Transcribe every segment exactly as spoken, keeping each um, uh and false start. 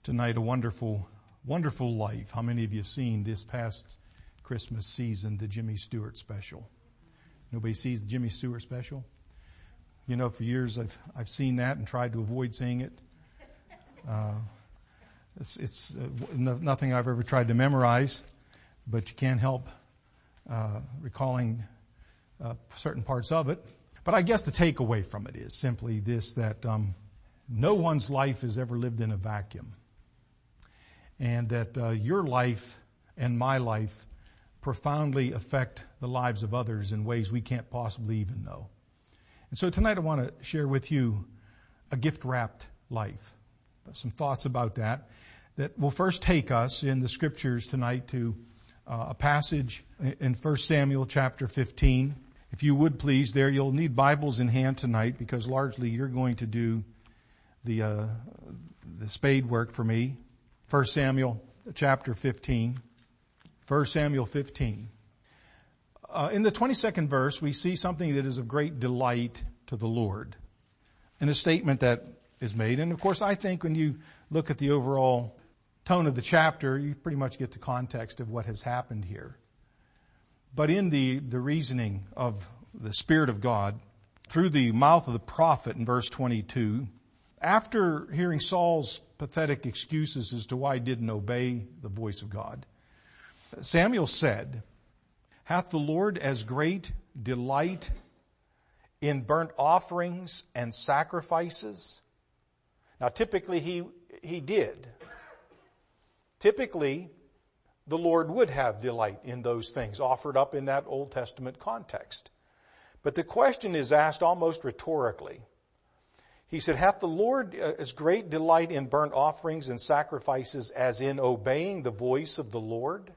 tonight a wonderful, wonderful life. How many of you have seen this past Christmas season, the Jimmy Stewart special? Nobody sees the Jimmy Stewart special? You know, for years I've, I've seen that and tried to avoid seeing it. Uh, it's, it's uh, no, nothing I've ever tried to memorize, but you can't help, uh, recalling, uh, certain parts of it. But I guess the takeaway from it is simply this, that, um, no one's life is ever lived in a vacuum. And that, uh, your life and my life profoundly affect the lives of others in ways we can't possibly even know. And so tonight I want to share with you a gift-wrapped life. Some thoughts about that that will first take us in the scriptures tonight to uh, a passage in First Samuel chapter fifteen. If you would please, there you'll need Bibles in hand tonight because largely you're going to do the uh, the spade work for me. First Samuel chapter fifteen. First Samuel fifteen. Uh, in the twenty-second verse, we see something that is of great delight to the Lord. In a statement that is made. And of course, I think when you look at the overall tone of the chapter, you pretty much get the context of what has happened here. But in the, the reasoning of the Spirit of God, through the mouth of the prophet in verse twenty-two, after hearing Saul's pathetic excuses as to why he didn't obey the voice of God, Samuel said, "Hath the Lord as great delight in burnt offerings and sacrifices?" Now typically he, he did. Typically the Lord would have delight in those things offered up in that Old Testament context. But the question is asked almost rhetorically. He said, "Hath the Lord as great delight in burnt offerings and sacrifices as in obeying the voice of the Lord?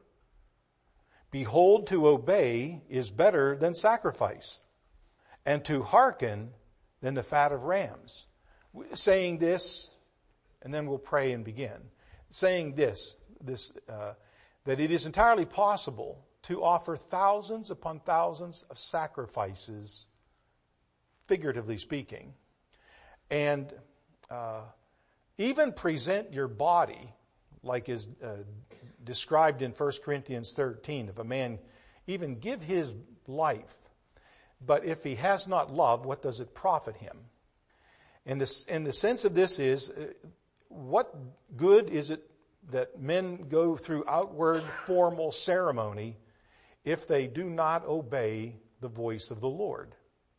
Behold, to obey is better than sacrifice, and to hearken than the fat of rams." Saying this, and then we'll pray and begin. Saying this, this uh, that it is entirely possible to offer thousands upon thousands of sacrifices, figuratively speaking, and uh, even present your body, like is uh, described in First Corinthians thirteen, if a man even give his life, but if he has not love, what does it profit him? And, this, and the sense of this is, uh, what good is it that men go through outward formal ceremony if they do not obey the voice of the Lord?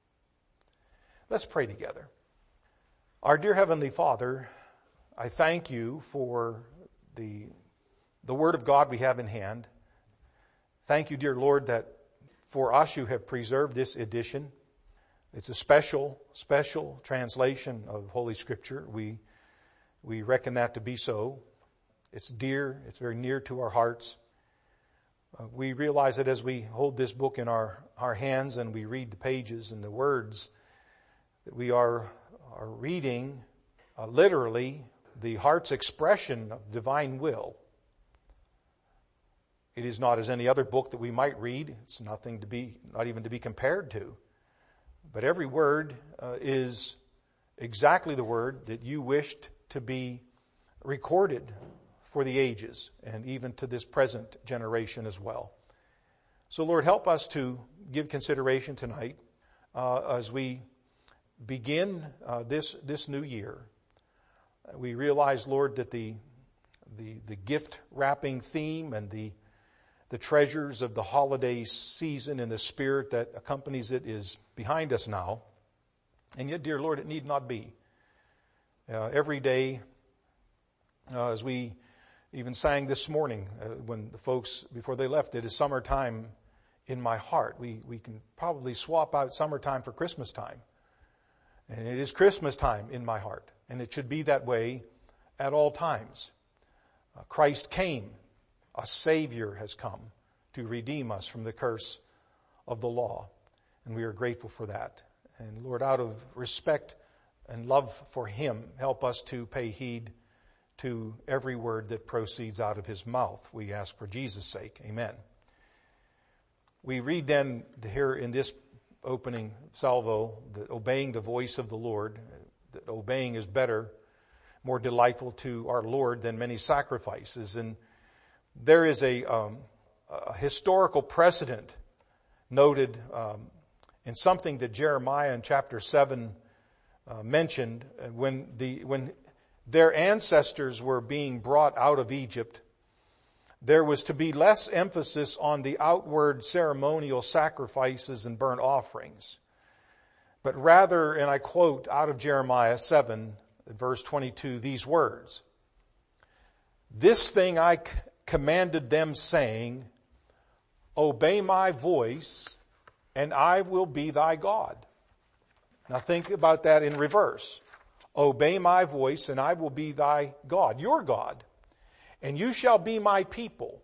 Let's pray together. Our dear Heavenly Father, I thank you for the, the Word of God we have in hand. Thank you, dear Lord, that for us you have preserved this edition. It's a special, special translation of Holy Scripture. We, we reckon that to be so. It's dear. It's very near to our hearts. Uh, we realize that as we hold this book in our, our hands and we read the pages and the words, that we are, are reading uh, literally the heart's expression of divine will. It is not as any other book that we might read. It's nothing to be, not even to be compared to. But every word uh, is exactly the word that you wished to be recorded for the ages and even to this present generation as well. So Lord, help us to give consideration tonight uh, as we begin uh, this this new year. We realize, Lord, that the the the gift wrapping theme and the The treasures of the holiday season and the spirit that accompanies it is behind us now. And yet, dear Lord, it need not be. Uh, every day, uh, as we even sang this morning, uh, when the folks, before they left, it is summertime in my heart. We, we can probably swap out summertime for Christmas time. And it is Christmas time in my heart. And it should be that way at all times. Uh, Christ came. A Savior has come to redeem us from the curse of the law. And we are grateful for that. And Lord, out of respect and love for Him, help us to pay heed to every word that proceeds out of His mouth. We ask for Jesus' sake. Amen. We read then here in this opening salvo that obeying the voice of the Lord, that obeying is better more delightful to our Lord than many sacrifices. And there is a, um, a historical precedent noted um, in something that Jeremiah in chapter seven uh, mentioned when the when their ancestors were being brought out of Egypt. There was to be less emphasis on the outward ceremonial sacrifices and burnt offerings, but rather, and I quote out of Jeremiah seven, verse twenty-two, these words, "This thing I c- commanded them, saying, obey my voice, and I will be thy God." Now think about that in reverse. Obey my voice, and I will be thy God, your God. And you shall be my people.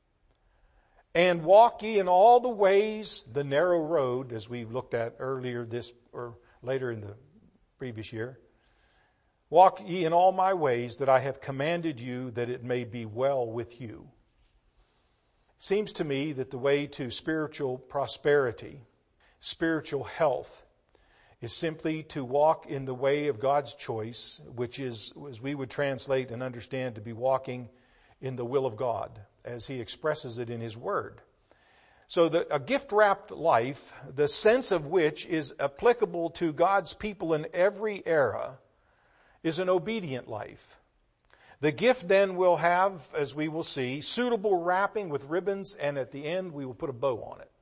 And walk ye in all the ways, the narrow road, as we looked at earlier this, or later in the previous year. Walk ye in all my ways that I have commanded you, that it may be well with you. It seems to me that the way to spiritual prosperity, spiritual health, is simply to walk in the way of God's choice, which is, as we would translate and understand, to be walking in the will of God, as He expresses it in His Word. So the, a gift-wrapped life, the sense of which is applicable to God's people in every era, is an obedient life. The gift then will have, as we will see, suitable wrapping with ribbons, and at the end we will put a bow on it.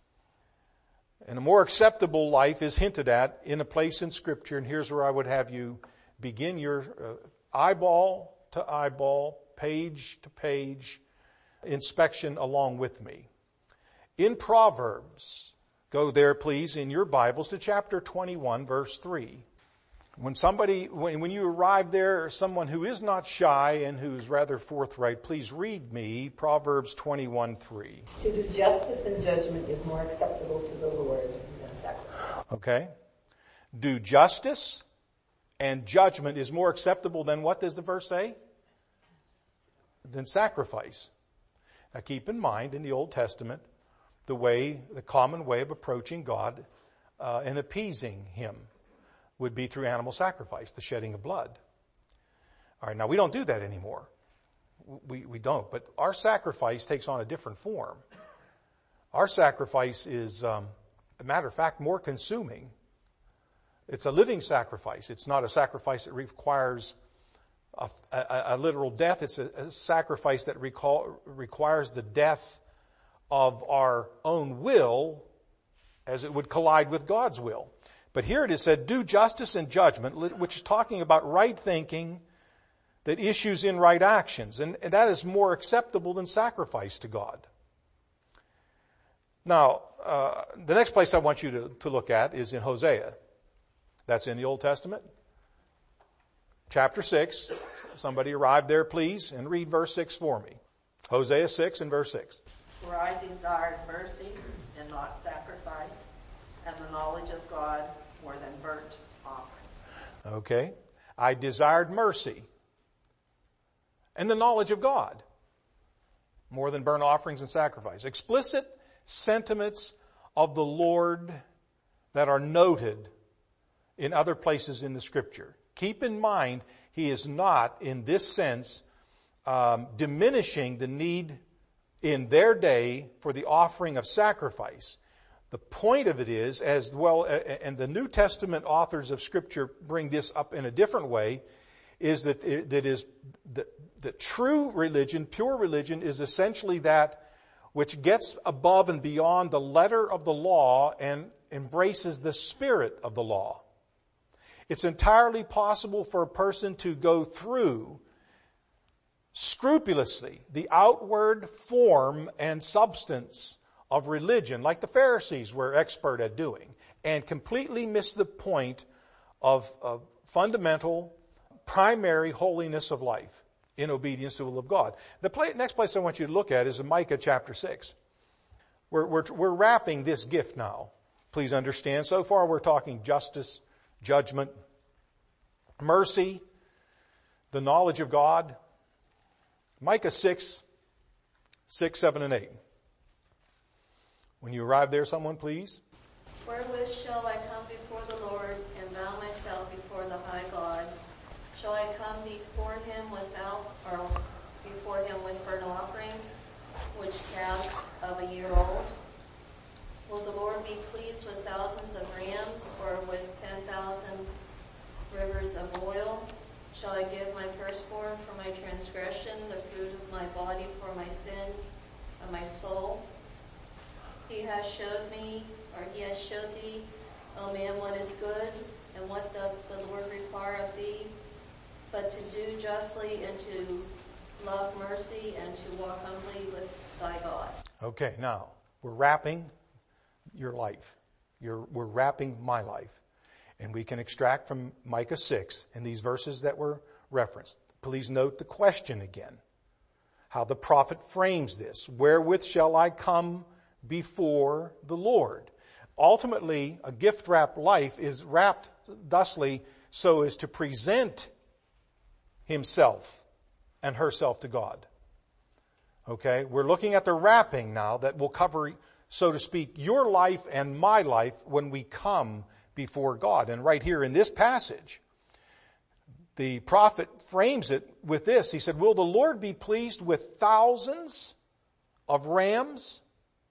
And a more acceptable life is hinted at in a place in Scripture, and here's where I would have you begin your uh, eyeball to eyeball, page to page inspection along with me. In Proverbs, go there please in your Bibles to chapter twenty-one, verse three. When somebody, when, when you arrive there, someone who is not shy and who's rather forthright, please read me Proverbs twenty-one, three. To do justice and judgment is more acceptable to the Lord than sacrifice. Okay. Do justice and judgment is more acceptable than, what does the verse say? Than sacrifice. Now keep in mind, in the Old Testament, the way, the common way of approaching God uh, and appeasing Him would be through animal sacrifice, the shedding of blood. All right, now we don't do that anymore. We we don't, but our sacrifice takes on a different form. Our sacrifice is, um, a matter of fact, more consuming. It's a living sacrifice. It's not a sacrifice that requires a, a, a literal death. It's a, a sacrifice that recall, requires the death of our own will, as it would collide with God's will. But here it is said, do justice and judgment, which is talking about right thinking that issues in right actions. And, and that is more acceptable than sacrifice to God. Now, uh, the next place I want you to, to look at is in Hosea. That's in the Old Testament. Chapter six. Somebody arrive there, please, and read verse six for me. Hosea six and verse six. For I desired mercy and not sacrifice, and the knowledge of God more than burnt offerings. Okay. I desired mercy and the knowledge of God more than burnt offerings and sacrifice. Explicit sentiments of the Lord that are noted in other places in the Scripture. Keep in mind, He is not, in this sense, um, diminishing the need in their day for the offering of sacrifice. The point of it is, as well, and the New Testament authors of Scripture bring this up in a different way, is that it, that is the, the true religion, pure religion, is essentially that which gets above and beyond the letter of the law and embraces the spirit of the law. It's entirely possible for a person to go through scrupulously the outward form and substance of religion, like the Pharisees were expert at doing, and completely miss the point of, of fundamental, primary holiness of life in obedience to the will of God. The play, next place I want you to look at is in Micah chapter six. We're, we're, we're wrapping this gift now. Please understand, so far we're talking justice, judgment, mercy, the knowledge of God. Micah six, six, seven, and eight. When you arrive there, someone please. Wherewith shall I come before the Lord, and bow myself before the high God? Shall I come before him without, or before him with burnt offering, which calves of a year old? Will the Lord be pleased with thousands of rams, or with ten thousand rivers of oil? Shall I give my firstborn for my transgression, the fruit of my body for my sin of my soul? He has showed me, or he has showed thee, O man, what is good, and what doth the Lord require of thee, but to do justly, and to love mercy, and to walk humbly with thy God. Okay, now, we're wrapping your life. You're, we're wrapping my life. And we can extract from Micah six in these verses that were referenced. Please note the question again. How the prophet frames this. Wherewith shall I come before the Lord? Ultimately, a gift-wrapped life is wrapped thusly so as to present himself and herself to God. Okay? We're looking at the wrapping now that will cover, so to speak, your life and my life when we come before God. And right here in this passage, the prophet frames it with this. He said, will the Lord be pleased with thousands of rams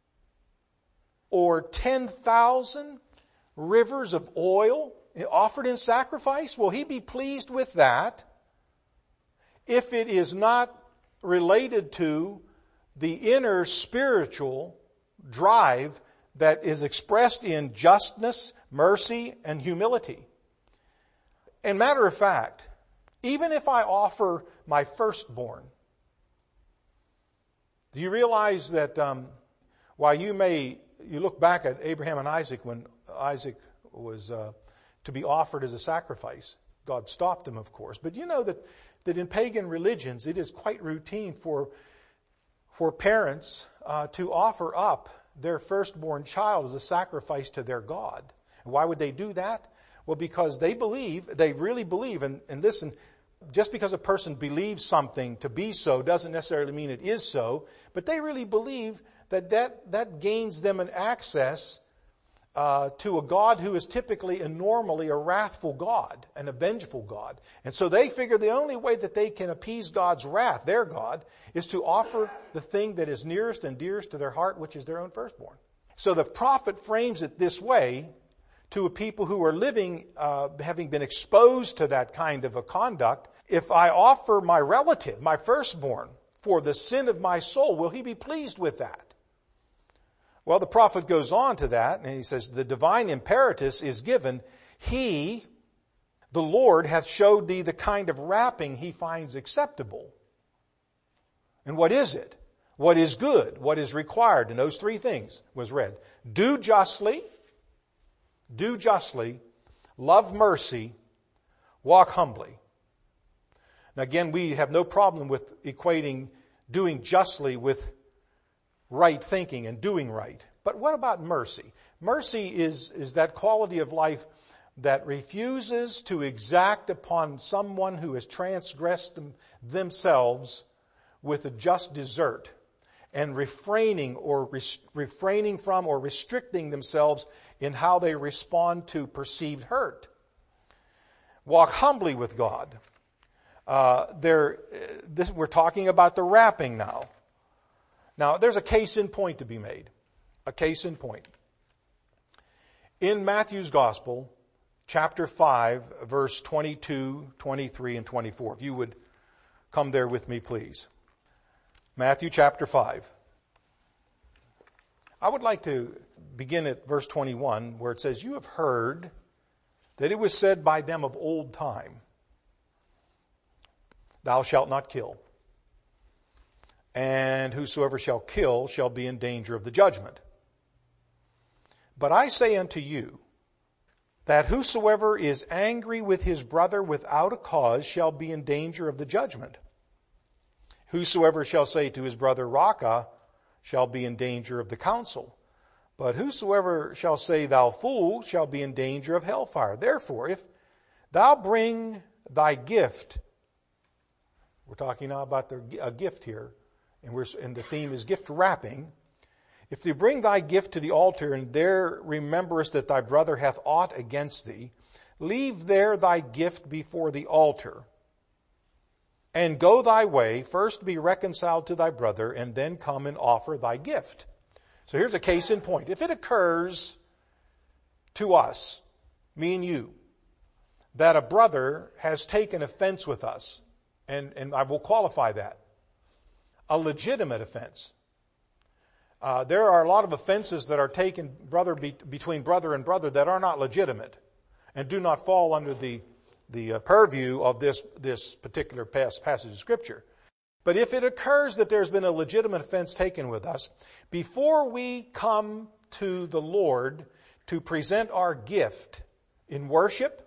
or ten thousand rivers of oil offered in sacrifice? Will he be pleased with that if it is not related to the inner spiritual drive that is expressed in justness, mercy, and humility? And matter of fact, even if I offer my firstborn, do you realize that um, while you may, you look back at Abraham and Isaac when Isaac was uh, to be offered as a sacrifice, God stopped him, of course. But you know that, that in pagan religions, it is quite routine for, for parents uh, to offer up their firstborn child as a sacrifice to their God. And why would they do that? Well, because they believe, they really believe, and, and listen, just because a person believes something to be so doesn't necessarily mean it is so, but they really believe that that, that gains them an access uh, to a God who is typically and normally a wrathful God, an avengeful God. And so they figure the only way that they can appease God's wrath, their God, is to offer the thing that is nearest and dearest to their heart, which is their own firstborn. So the prophet frames it this way to a people who are living, uh, having been exposed to that kind of a conduct. If I offer my relative, my firstborn, for the sin of my soul, will he be pleased with that? Well, the prophet goes on to that, and he says, the divine imperative is given. He, the Lord, hath showed thee the kind of wrapping he finds acceptable. And what is it? What is good? What is required? And those three things was read. Do justly, do justly, love mercy, walk humbly. Now again, we have no problem with equating doing justly with right thinking and doing right. But what about mercy? Mercy is, is that quality of life that refuses to exact upon someone who has transgressed them, themselves with a just desert, and refraining or res, refraining from or restricting themselves in how they respond to perceived hurt. Walk humbly with God. Uh, there, this, we're talking about the wrapping now. Now, there's a case in point to be made. A case in point. In Matthew's Gospel, chapter five, verse twenty-two, twenty-three, and twenty-four. If you would come there with me, please. Matthew chapter five. I would like to begin at verse twenty-one, where it says, you have heard that it was said by them of old time, thou shalt not kill. And whosoever shall kill shall be in danger of the judgment. But I say unto you, that whosoever is angry with his brother without a cause shall be in danger of the judgment. Whosoever shall say to his brother, Raca, shall be in danger of the council. But whosoever shall say, thou fool, shall be in danger of hellfire. Therefore, if thou bring thy gift, we're talking now about the, a gift here, and, we're, and the theme is gift wrapping. If thou bring thy gift to the altar, and there rememberest that thy brother hath aught against thee, leave there thy gift before the altar, and go thy way, first be reconciled to thy brother, and then come and offer thy gift. So here's a case in point. If it occurs to us, me and you, that a brother has taken offense with us, and, and I will qualify that, a legitimate offense. Uh, there are a lot of offenses that are taken brother be, between brother and brother that are not legitimate and do not fall under the the uh, purview of this this particular pas- passage of Scripture. But if it occurs that there's been a legitimate offense taken with us, before we come to the Lord to present our gift in worship,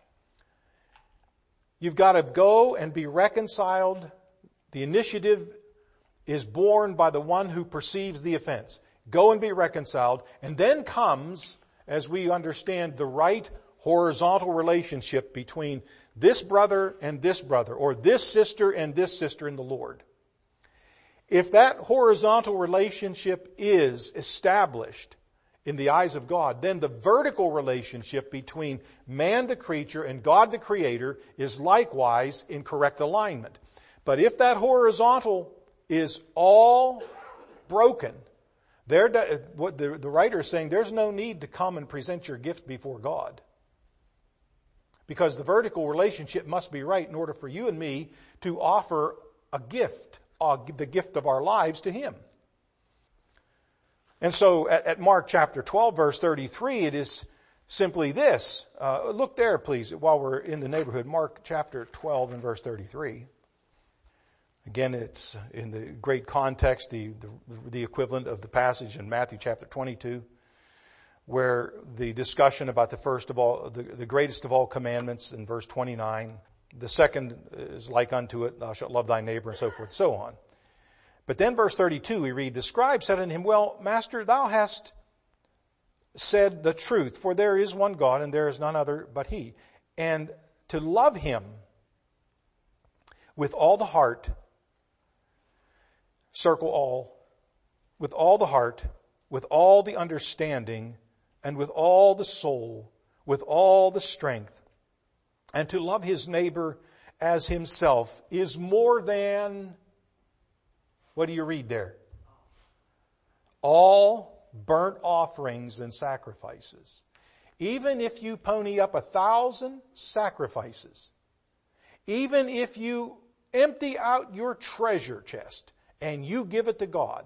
you've got to go and be reconciled. The initiative is borne by the one who perceives the offense. Go and be reconciled. And then comes, as we understand, the right horizontal relationship between this brother and this brother, or this sister and this sister in the Lord. If that horizontal relationship is established in the eyes of God, then the vertical relationship between man the creature and God the creator is likewise in correct alignment. But if that horizontal is all broken, there, what the, the writer is saying, there's no need to come and present your gift before God. Because the vertical relationship must be right in order for you and me to offer a gift, uh, the gift of our lives to Him. And so at, at Mark chapter twelve, verse thirty-three, it is simply this. Uh, look there, please, while we're in the neighborhood. Mark chapter twelve and verse thirty-three. Again, it's in the great context, the, the, the equivalent of the passage in Matthew chapter twenty-two, where the discussion about the first of all, the, the greatest of all commandments in verse twenty-nine. The second is like unto it, thou shalt love thy neighbor, and so forth, so on. But then verse thirty-two, we read, the scribe said unto him, well, Master, thou hast said the truth, for there is one God, and there is none other but He. And to love Him with all the heart, circle all, with all the heart, with all the understanding, and with all the soul, with all the strength, and to love his neighbor as himself is more than, what do you read there? All burnt offerings and sacrifices. Even if you pony up a thousand sacrifices, even if you empty out your treasure chest and you give it to God,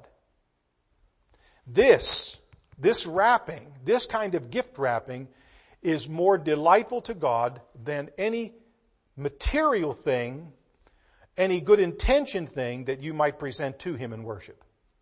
this, this wrapping, this kind of gift wrapping is more delightful to God than any material thing, any good intention thing that you might present to Him in worship.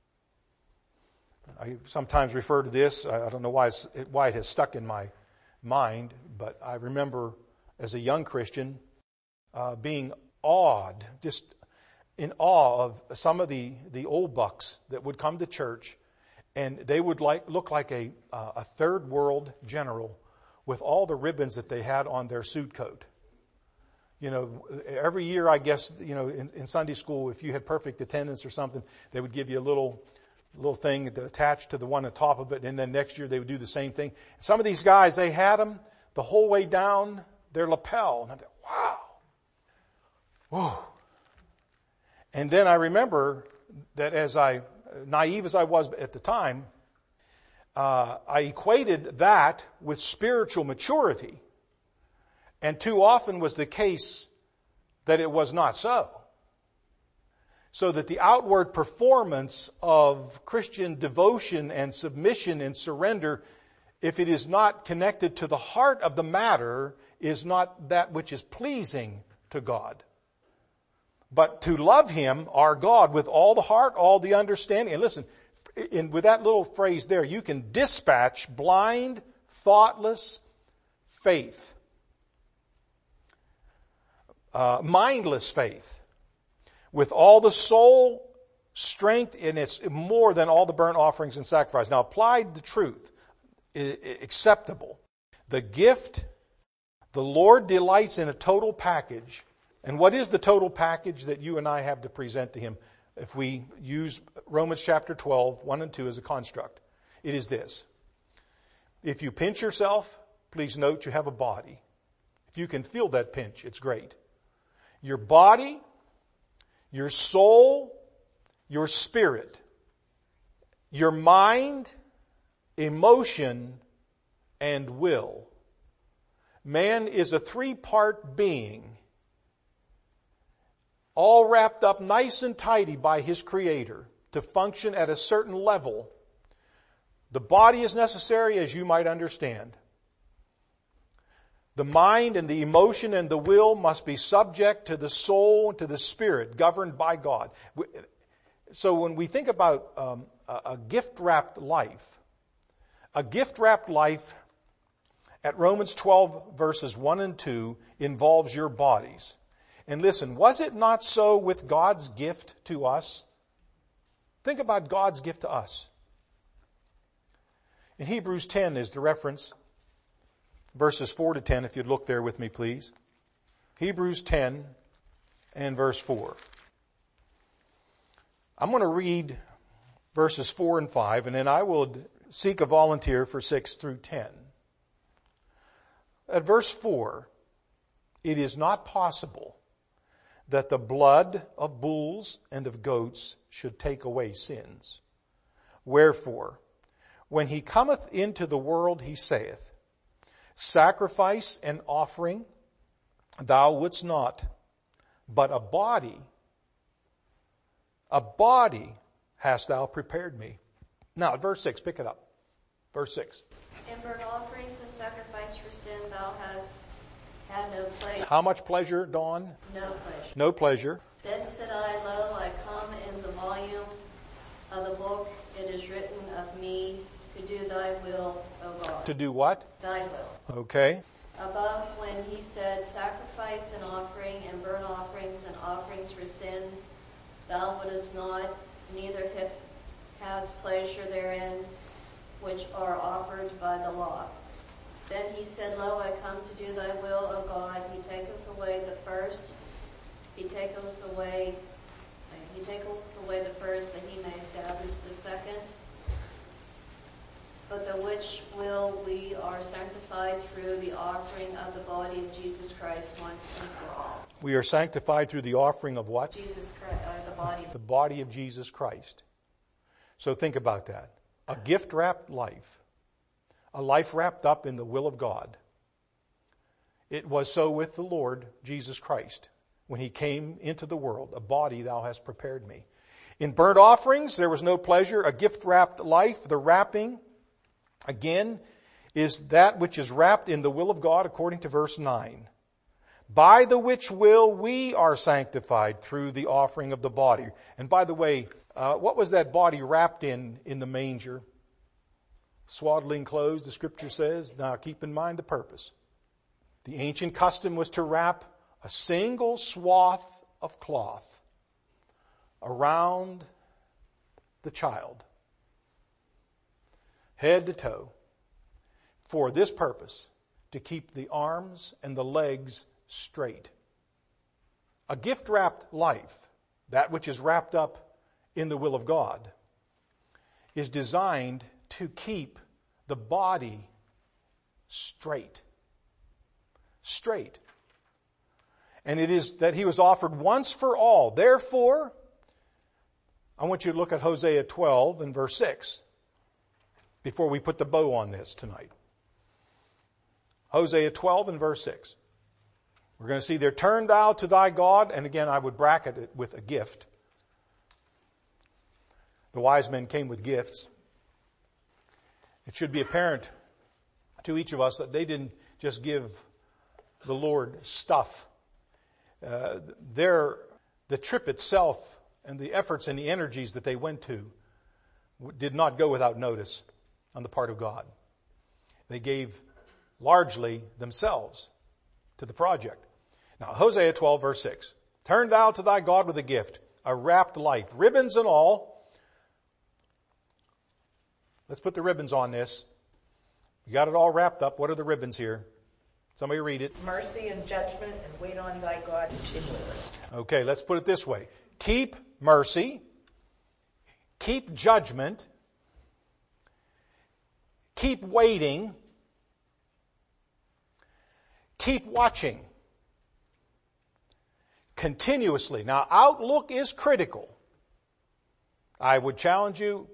I sometimes refer to this, I don't know why, it's, why it has stuck in my mind, but I remember as a young Christian uh, being awed, just in awe of some of the, the old bucks that would come to church, and they would like look like a uh, a third world general with all the ribbons that they had on their suit coat. You know, every year, I guess, you know, in, in Sunday school, if you had perfect attendance or something, they would give you a little little thing attached to the one on top of it, and then next year they would do the same thing. Some of these guys, they had them the whole way down their lapel. And I thought, wow. Whoa. And then I remember that as I, naive as I was at the time, uh, I equated that with spiritual maturity. And too often was the case that it was not so. So that the outward performance of Christian devotion and submission and surrender, if it is not connected to the heart of the matter, is not that which is pleasing to God. But to love Him, our God, with all the heart, all the understanding. And listen, in, with that little phrase there, you can dispatch blind, thoughtless faith. Uh, mindless faith. With all the soul, strength, and it's more than all the burnt offerings and sacrifice. Now, applied the truth, acceptable. The gift, the Lord delights in a total package. And what is the total package that you and I have to present to Him if we use Romans chapter twelve, one and two as a construct? It is this. If you pinch yourself, please note you have a body. If you can feel that pinch, it's great. Your body your soul, your spirit, your mind, emotion, and will. Man is a three-part being, all wrapped up nice and tidy by his Creator to function at a certain level. The body is necessary, as you might understand. The mind and the emotion and the will must be subject to the soul and to the spirit, governed by God. So when we think about um, a gift-wrapped life, a gift-wrapped life at Romans twelve verses one and two involves your bodies. And listen, was it not so with God's gift to us? Think about God's gift to us. In Hebrews ten is the reference, verses four to ten, if you'd look there with me, please. Hebrews ten and verse four. I'm going to read verses four and five, and then I will seek a volunteer for six through ten. At verse four, it is not possible that the blood of bulls and of goats should take away sins. Wherefore, when he cometh into the world, he saith, sacrifice and offering thou wouldst not, but a body, a body hast thou prepared me. Now, verse six, pick it up. Verse six. In burnt offerings and sacrifice for sin thou hast had no pleasure. How much pleasure, Dawn? No pleasure. No pleasure. Then said I, lo, I come in the volume of the book, it is written of me, to do thy will, O God. To do what? Thy will. Okay. Above, when he said, sacrifice and offering and burnt offerings and offerings for sins, thou wouldest not, neither hast pleasure therein, which are offered by the law. Then he said, lo, I come to do thy will, O God. He taketh away the first, he taketh away, he taketh away the first, that he may establish the second. But the which will we are sanctified through the offering of the body of Jesus Christ once and for all. We are sanctified through the offering of what? Jesus Christ, uh, the body. The body of Jesus Christ. So think about that. A gift-wrapped life. A life wrapped up in the will of God. It was so with the Lord Jesus Christ. When he came into the world, a body thou hast prepared me. In burnt offerings, there was no pleasure. A gift-wrapped life, the wrapping, again, is that which is wrapped in the will of God according to verse nine. By the which will we are sanctified through the offering of the body. And by the way, uh, what was that body wrapped in in the manger? Swaddling clothes, the scripture says. Now keep in mind the purpose. The ancient custom was to wrap a single swath of cloth around the child, head to toe, for this purpose, to keep the arms and the legs straight. A gift-wrapped life, that which is wrapped up in the will of God, is designed to keep the body straight. Straight. And it is that he was offered once for all. Therefore, I want you to look at Hosea twelve and verse six before we put the bow on this tonight. Hosea twelve and verse six. We're going to see there, turn thou to thy God, and again I would bracket it with a gift. The wise men came with gifts. It should be apparent to each of us that they didn't just give the Lord stuff. Uh, their, the trip itself and the efforts and the energies that they went to did not go without notice on the part of God. They gave largely themselves to the project. Now, Hosea twelve verse six. Turn thou to thy God with a gift, a wrapped life, ribbons and all. Let's put the ribbons on this. We got it all wrapped up. What are the ribbons here? Somebody read it. Mercy and judgment, and wait on thy God continually. Okay, let's put it this way. Keep mercy. Keep judgment. Keep waiting. Keep watching. continuously. Now, outlook is critical. I would challenge you,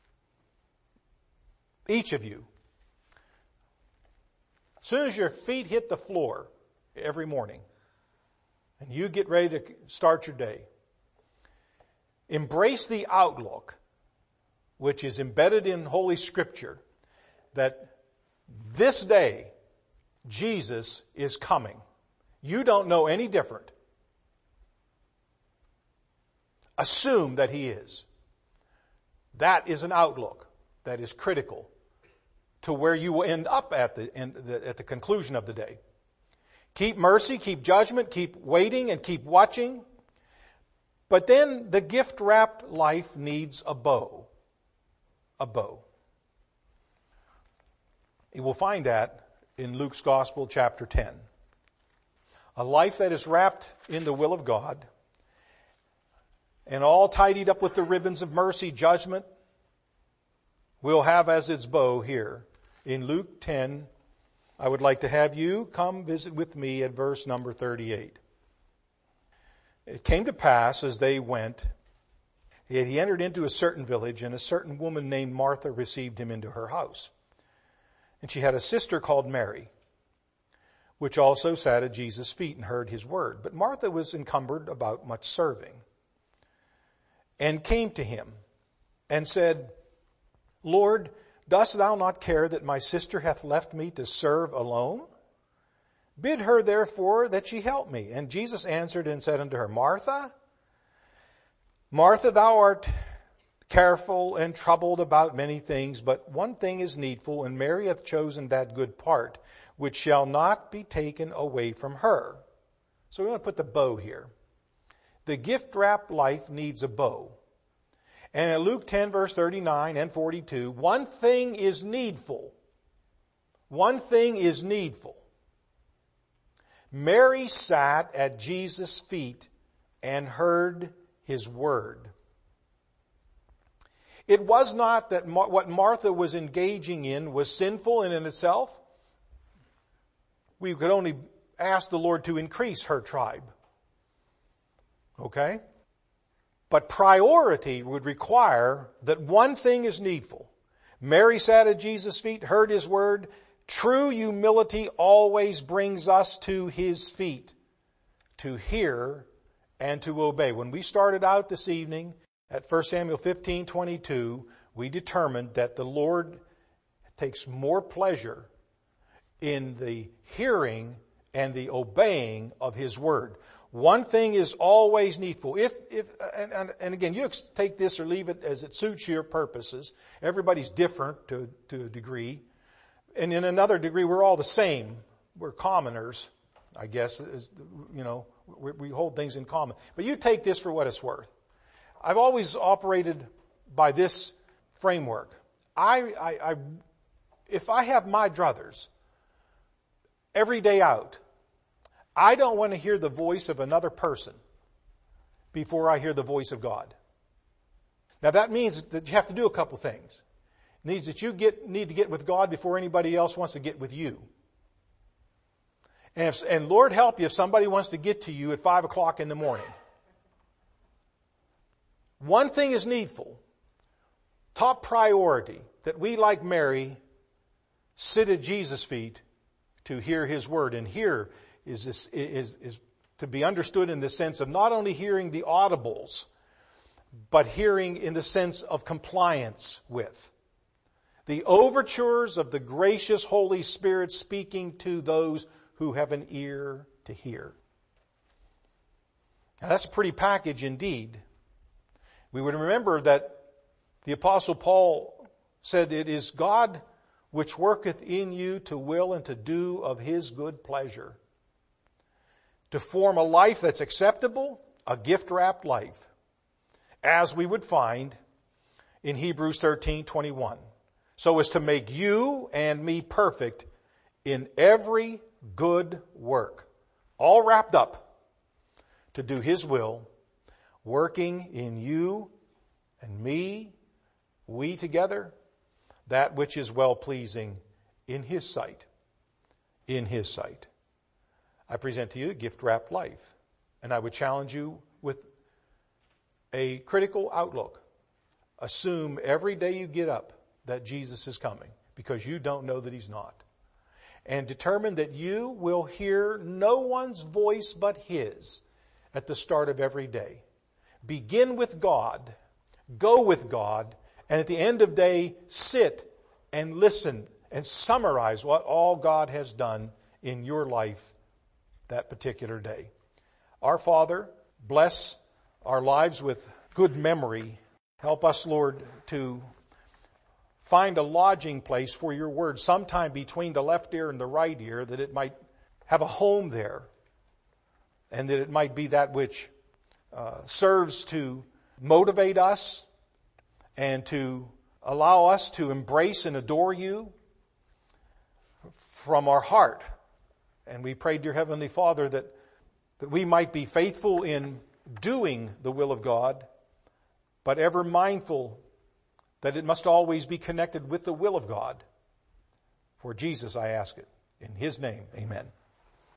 each of you, as soon as your feet hit the floor every morning and you get ready to start your day, embrace the outlook which is embedded in Holy Scripture that this day Jesus is coming. You don't know any different. Assume that He is. That is an outlook that is critical to where you will end up at the, end, at the conclusion of the day. Keep mercy, keep judgment, keep waiting and keep watching. But then the gift-wrapped life needs a bow. A bow. You will find that in Luke's Gospel, chapter ten. A life that is wrapped in the will of God and all tidied up with the ribbons of mercy, judgment, will have as its bow here in Luke ten. I would like to have you come visit with me at verse number thirty-eight. It came to pass as they went, he entered into a certain village, and a certain woman named Martha received him into her house. And she had a sister called Mary, which also sat at Jesus' feet and heard his word. But Martha was encumbered about much serving, and came to him and said, Lord, dost thou not care that my sister hath left me to serve alone? Bid her therefore that she help me. And Jesus answered and said unto her, Martha, Martha, thou art careful and troubled about many things, but one thing is needful, and Mary hath chosen that good part, which shall not be taken away from her. So we're going to put the bow here. The gift-wrapped life needs a bow. And in Luke ten, verse thirty-nine and forty-two, one thing is needful. One thing is needful. Mary sat at Jesus' feet and heard his word. It was not that Mar- what Martha was engaging in was sinful in and itself. We could only ask the Lord to increase her tribe. Okay? But priority would require that one thing is needful. Mary sat at Jesus' feet, heard his word. True humility always brings us to his feet to hear and to obey. When we started out this evening at First Samuel fifteen twenty-two, we determined that the Lord takes more pleasure in the hearing and the obeying of his word. One thing is always needful. If, if, and, and, and again, you take this or leave it as it suits your purposes. Everybody's different to, to a degree. And in another degree, we're all the same. We're commoners, I guess, is, you know, we, we hold things in common. But you take this for what it's worth. I've always operated by this framework. I, I, I if I have my druthers every day out, I don't want to hear the voice of another person before I hear the voice of God. Now that means that you have to do a couple things. It means that you get, need to get with God before anybody else wants to get with you. And, if, and Lord help you if somebody wants to get to you at five o'clock in the morning. One thing is needful. Top priority, that we, like Mary, sit at Jesus' feet to hear his word. And hear is, this, is, is to be understood in the sense of not only hearing the audibles, but hearing in the sense of compliance with. The overtures of the gracious Holy Spirit speaking to those who have an ear to hear. Now that's a pretty package indeed. We would remember that the Apostle Paul said, it is God which worketh in you to will and to do of his good pleasure. To form a life that's acceptable, a gift-wrapped life, as we would find in Hebrews thirteen twenty-one. So as to make you and me perfect in every good work, all wrapped up to do his will, working in you and me, we together, that which is well-pleasing in his sight. In his sight. I present to you a gift-wrapped life. And I would challenge you with a critical outlook. Assume every day you get up that Jesus is coming, because you don't know that He's not. And determine that you will hear no one's voice but His at the start of every day. Begin with God, go with God, and at the end of the day, sit and listen and summarize what all God has done in your life that particular day. Our Father, bless our lives with good memory. Help us, Lord, to find a lodging place for your word sometime between the left ear and the right ear, that it might have a home there, and that it might be that which uh, serves to motivate us and to allow us to embrace and adore you from our heart. And we pray, dear Heavenly Father, that, that we might be faithful in doing the will of God, but ever mindful that it must always be connected with the will of God. For Jesus I ask it. In His name, amen.